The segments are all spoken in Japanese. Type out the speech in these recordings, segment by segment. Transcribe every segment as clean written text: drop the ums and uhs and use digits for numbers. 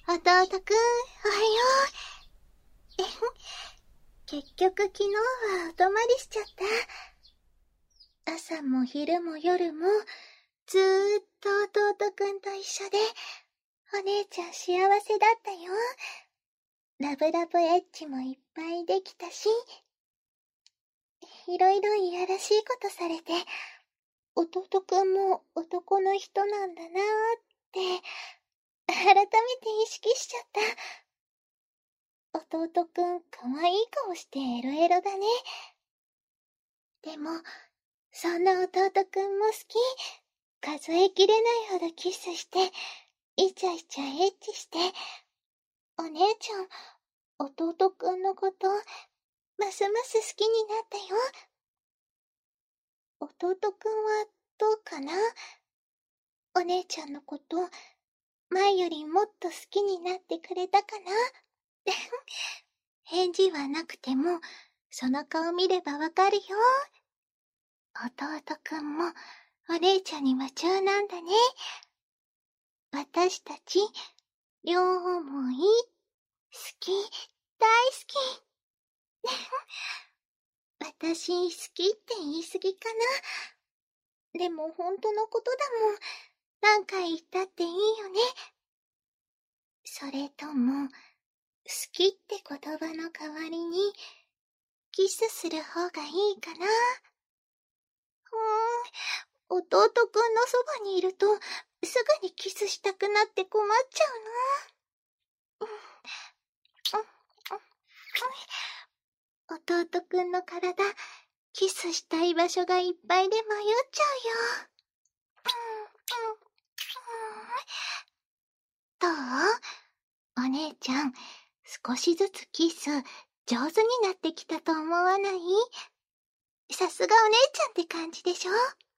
弟くん、おはよう。結局昨日はお泊まりしちゃった。朝も昼も夜も、ずーっと弟くんと一緒で、お姉ちゃん幸せだったよ。ラブラブエッチもいっぱいできたし、いろいろいやらしいことされて、弟くんも男の人なんだなーって、改めて意識しちゃった。弟くん、かわいい顔してエロエロだね。でも、そんな弟くんも好き。数えきれないほどキスして、イチャイチャエッチして、お姉ちゃん、弟くんのこと、ますます好きになったよ。弟くんはどうかな？お姉ちゃんのこと、前よりもっと好きになってくれたかな？返事はなくても、その顔見ればわかるよ。弟くんも、お姉ちゃんに夢中なんだね。私たち、両思い、好き、大好き。私、好きって言い過ぎかな。でも本当のことだもん。何回言ったっていいよね。それとも、好きって言葉の代わりに、キスする方がいいかな。弟くんのそばにいると、すぐにキスしたくなって困っちゃうの。弟くんの体、キスしたい場所がいっぱいで迷っちゃうよ。どう？お姉ちゃん、少しずつキス、上手になってきたと思わない？さすがお姉ちゃんって感じでしょ？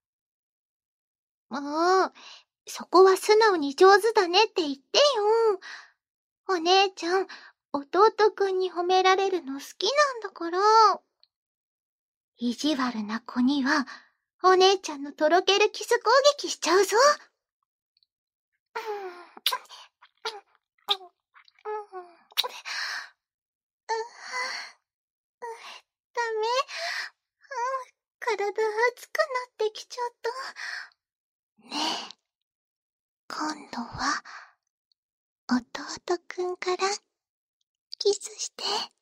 もう、そこは素直に上手だねって言ってよ。お姉ちゃん、弟くんに褒められるの好きなんだから。意地悪な子には、お姉ちゃんのとろけるキス攻撃しちゃうぞ。ダメ。体熱くなってきちゃった。ねえ、今度は、弟くんからキスして。